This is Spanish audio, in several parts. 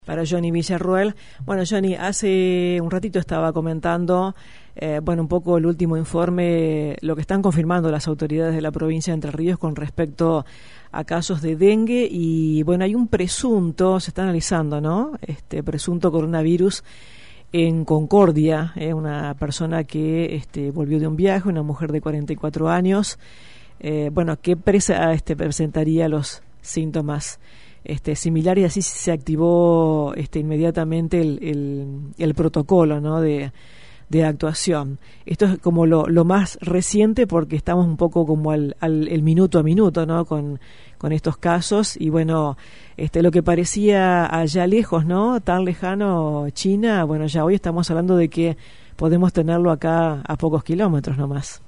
Para Johnny Villarruel. Bueno, Johnny, hace un ratito estaba comentando, un poco el último informe, lo que están confirmando las autoridades de la provincia de Entre Ríos con respecto a casos de dengue y, bueno, hay un presunto, se está analizando, ¿no? Presunto coronavirus en Concordia, una persona que volvió de un viaje, una mujer de 44 años, que presentaría los síntomas similar, y así se activó inmediatamente el protocolo, ¿no?, de actuación. Esto es como lo más reciente, porque estamos un poco como el minuto a minuto, ¿no?, con estos casos. Y bueno, lo que parecía allá lejos, ¿no?, tan lejano, China, bueno, ya hoy estamos hablando de que podemos tenerlo acá a pocos kilómetros nomás.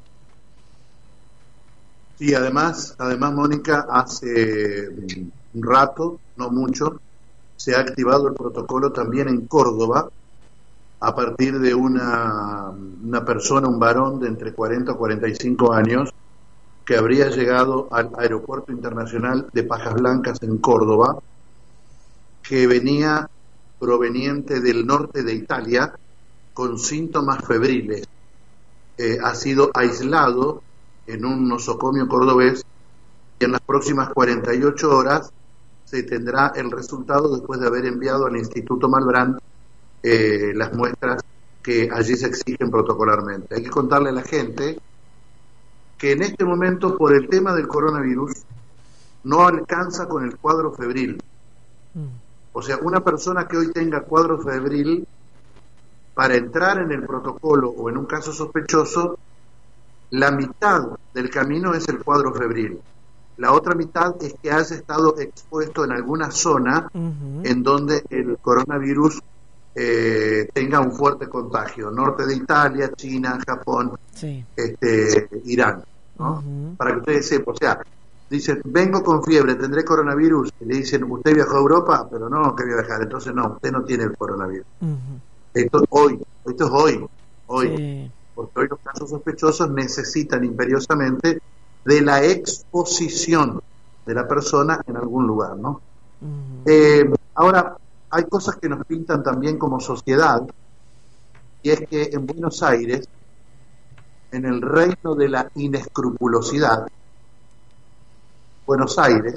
Sí, además, Mónica, hace un rato, no mucho, se ha activado el protocolo también en Córdoba, a partir de una persona, un varón de entre 40 y 45 años, que habría llegado al aeropuerto internacional de Pajas Blancas en Córdoba, que venía proveniente del norte de Italia con síntomas febriles. Ha sido aislado en un nosocomio cordobés y en las próximas 48 horas se tendrá el resultado, después de haber enviado al Instituto Malbrán las muestras que allí se exigen protocolarmente. Hay que contarle a la gente que en este momento, por el tema del coronavirus, no alcanza con el cuadro febril. O sea, una persona que hoy tenga cuadro febril, para entrar en el protocolo o en un caso sospechoso, la mitad del camino es el cuadro febril. La otra mitad es que haya estado expuesto en alguna zona en donde el coronavirus tenga un fuerte contagio. Norte de Italia, China, Japón, sí. Irán, ¿no? Para que ustedes sepan, o sea, dicen, vengo con fiebre, tendré coronavirus, y le dicen, ¿usted viajó a Europa? Pero no, quería viajar, entonces no, usted no tiene el coronavirus. Esto es hoy. Sí. Porque hoy los casos sospechosos necesitan imperiosamente de la exposición de la persona en algún lugar, ¿no? Ahora, hay cosas que nos pintan también como sociedad, y es que en Buenos Aires, en el reino de la inescrupulosidad, Buenos Aires,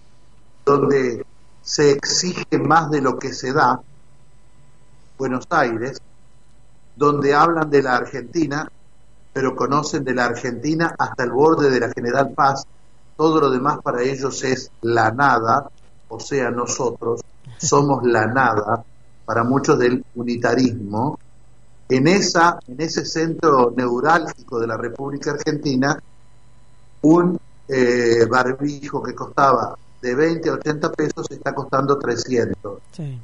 donde se exige más de lo que se da, Buenos Aires, donde hablan de la Argentina, pero conocen de la Argentina hasta el borde de la General Paz, todo lo demás para ellos es la nada, o sea, nosotros somos la nada, para muchos del unitarismo. En ese centro neurálgico de la República Argentina, un barbijo que costaba de 20 a 80 pesos está costando 300. Sí.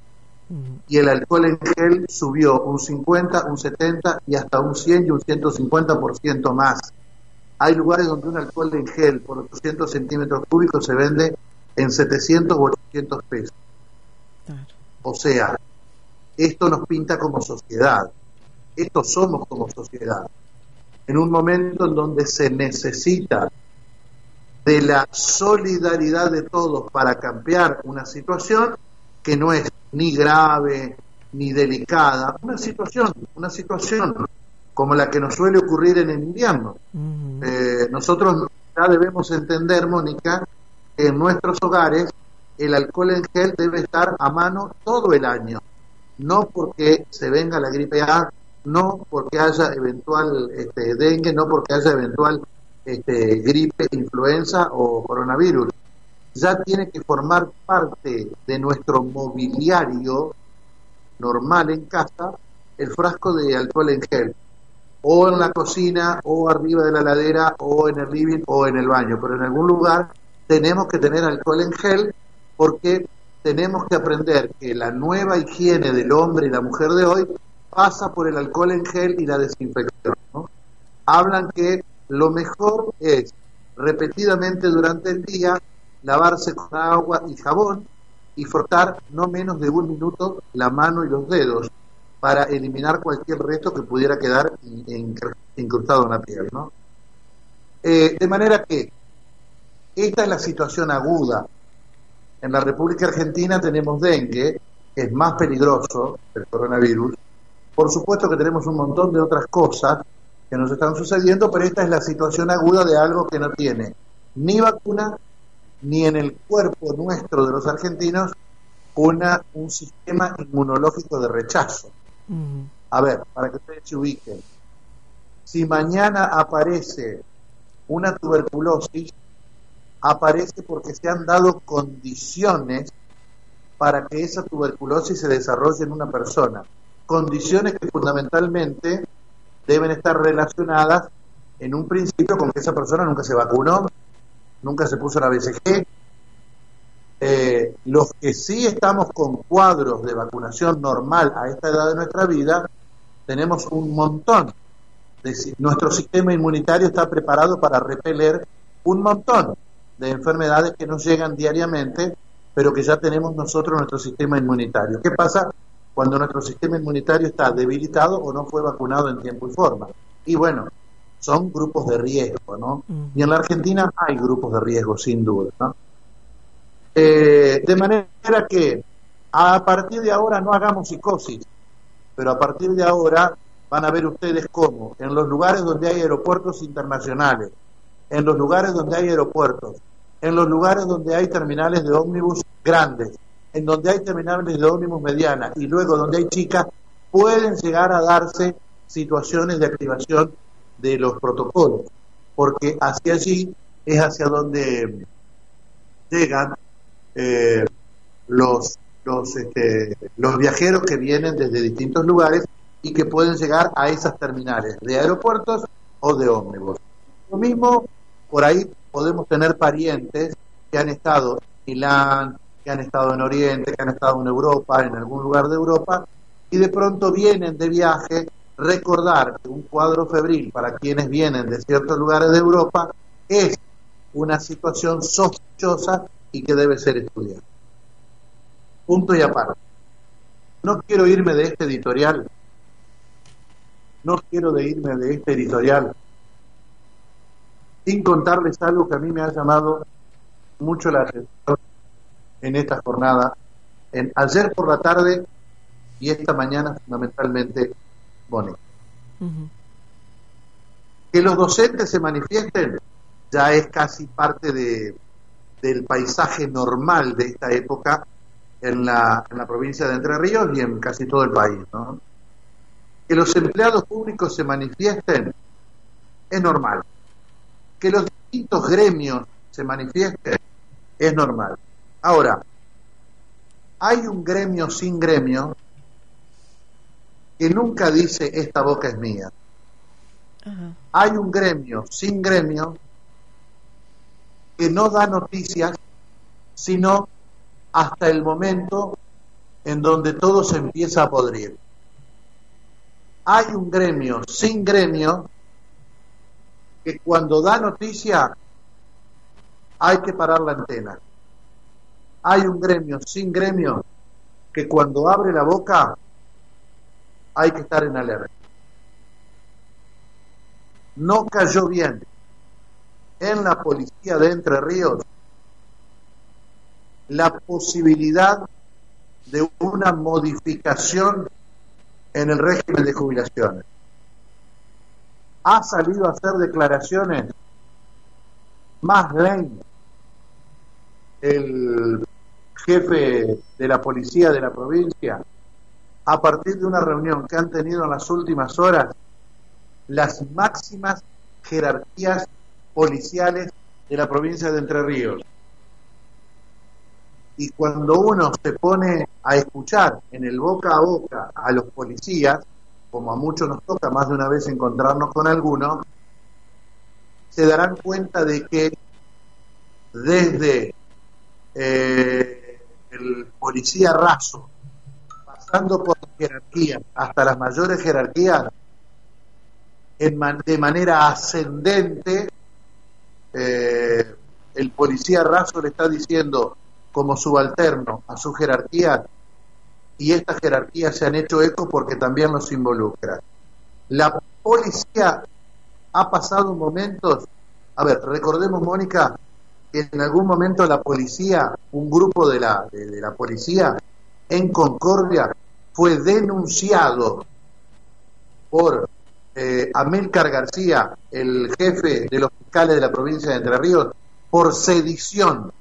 Y el alcohol en gel subió un 50, un 70 y hasta un 100 y un 150% más. Hay lugares donde un alcohol en gel por 800 centímetros cúbicos se vende en 700 o 800 pesos. Claro. O sea, esto nos pinta como sociedad. Esto somos como sociedad. En un momento en donde se necesita de la solidaridad de todos para cambiar una situación que no es ni grave ni delicada, una situación como la que nos suele ocurrir en el invierno. Nosotros ya debemos entender, Mónica, que en nuestros hogares el alcohol en gel debe estar a mano todo el año, no porque se venga la gripe A, no porque haya eventual dengue, no porque haya eventual gripe, influenza o coronavirus. Ya tiene que formar parte de nuestro mobiliario normal en casa el frasco de alcohol en gel, o en la cocina, o arriba de la heladera, o en el living, o en el baño, pero en algún lugar tenemos que tener alcohol en gel, porque tenemos que aprender que la nueva higiene del hombre y la mujer de hoy pasa por el alcohol en gel y la desinfección, ¿no? Hablan que lo mejor es repetidamente durante el día lavarse con agua y jabón y frotar no menos de 1 minuto la mano y los dedos para eliminar cualquier resto que pudiera quedar incrustado en la piel, ¿no? De manera que esta es la situación aguda. En la República Argentina tenemos dengue, es más peligroso, el coronavirus. Por supuesto que tenemos un montón de otras cosas que nos están sucediendo, pero esta es la situación aguda de algo que no tiene ni vacuna, ni en el cuerpo nuestro de los argentinos un sistema inmunológico de rechazo. A ver, para que ustedes se ubiquen, si mañana aparece una tuberculosis, aparece porque se han dado condiciones para que esa tuberculosis se desarrolle en una persona. Condiciones que fundamentalmente deben estar relacionadas en un principio con que esa persona nunca se vacunó, nunca se puso la BCG. Los que sí estamos con cuadros de vacunación normal a esta edad de nuestra vida, tenemos un montón. Nuestro sistema inmunitario está preparado para repeler un montón de enfermedades que nos llegan diariamente, pero que ya tenemos nosotros en nuestro sistema inmunitario. ¿Qué pasa cuando nuestro sistema inmunitario está debilitado o no fue vacunado en tiempo y forma? Y bueno, son grupos de riesgo, ¿no? Y en la Argentina hay grupos de riesgo, sin duda, ¿no? De manera que a partir de ahora no hagamos psicosis, pero a partir de ahora van a ver ustedes cómo en los lugares donde hay aeropuertos internacionales, en los lugares donde hay aeropuertos, en los lugares donde hay terminales de ómnibus grandes, en donde hay terminales de ómnibus medianas y luego donde hay chicas, pueden llegar a darse situaciones de activación de los protocolos, porque hacia allí es hacia donde llegan los viajeros que vienen desde distintos lugares y que pueden llegar a esas terminales de aeropuertos o de ómnibus. Lo mismo, por ahí podemos tener parientes que han estado en Milán, que han estado en Oriente, que han estado en Europa, en algún lugar de Europa, y de pronto vienen de viaje. Recordar que un cuadro febril para quienes vienen de ciertos lugares de Europa es una situación sospechosa y que debe ser estudiada. Punto y aparte. No quiero irme de este editorial. Sin contarles algo que a mí me ha llamado mucho la atención en esta jornada, ayer por la tarde y esta mañana fundamentalmente. Bonito. Que los docentes se manifiesten ya es casi parte del paisaje normal de esta época en la provincia de Entre Ríos y en casi todo el país, ¿no? Que los empleados públicos se manifiesten es normal. Que los distintos gremios se manifiesten es normal. Ahora, hay un gremio sin gremio que nunca dice esta boca es mía. Ajá. Hay un gremio sin gremio que no da noticias sino hasta el momento en donde todo se empieza a podrir. Hay un gremio sin gremio que cuando da noticia hay que parar la antena. Hay un gremio sin gremio que cuando abre la boca hay que estar en alerta. No cayó bien en la policía de Entre Ríos la posibilidad de una modificación en el régimen de jubilaciones. Ha salido a hacer declaraciones más Lane, el jefe de la policía de la provincia, a partir de una reunión que han tenido en las últimas horas las máximas jerarquías policiales de la provincia de Entre Ríos. Y cuando uno se pone a escuchar en el boca a boca a los policías, como a muchos nos toca más de una vez encontrarnos con algunos, se darán cuenta de que desde el policía raso, pasando por las jerarquías hasta las mayores jerarquías, de manera ascendente, el policía raso le está diciendo como subalterno a su jerarquía, y estas jerarquías se han hecho eco porque también los involucra. La policía ha pasado momentos, a ver, recordemos, Mónica, que en algún momento la policía, un grupo de la policía, en Concordia fue denunciado por Amílcar García, el jefe de los fiscales de la provincia de Entre Ríos, por sedición.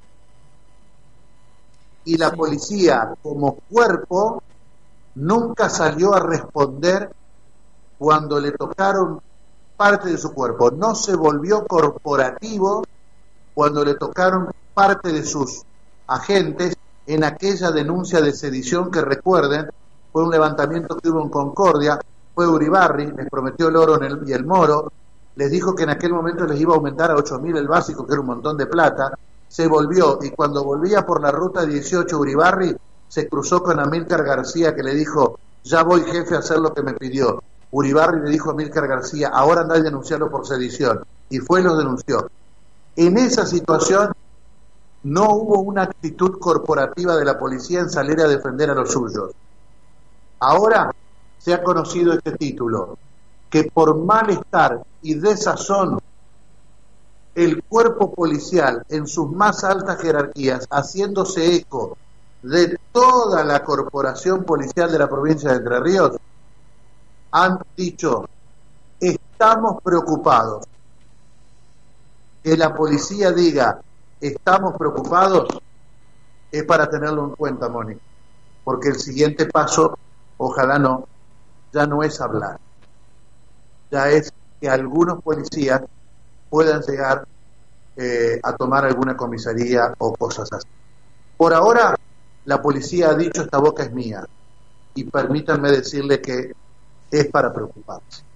Y la policía, como cuerpo, nunca salió a responder cuando le tocaron parte de su cuerpo. No se volvió corporativo cuando le tocaron parte de sus agentes en aquella denuncia de sedición que, recuerden, fue un levantamiento que hubo en Concordia. Fue Uribarri, les prometió el oro y el moro, les dijo que en aquel momento les iba a aumentar a 8.000 el básico, que era un montón de plata. Se volvió, y cuando volvía por la ruta 18 Uribarri, se cruzó con Amílcar García, que le dijo: ya voy, jefe, a hacer lo que me pidió. Uribarri le dijo a Amílcar García: ahora andá a denunciarlo por sedición, y fue y lo denunció. En esa situación no hubo una actitud corporativa de la policía en salir a defender a los suyos. Ahora se ha conocido este título, que por malestar y desazón el cuerpo policial en sus más altas jerarquías, haciéndose eco de toda la corporación policial de la provincia de Entre Ríos, han dicho: estamos preocupados. Que la policía diga estamos preocupados es para tenerlo en cuenta, Mónica, porque el siguiente paso, ojalá no, ya no es hablar, ya es que algunos policías puedan llegar a tomar alguna comisaría o cosas así. Por ahora, la policía ha dicho: esta boca es mía, y permítanme decirle que es para preocuparse.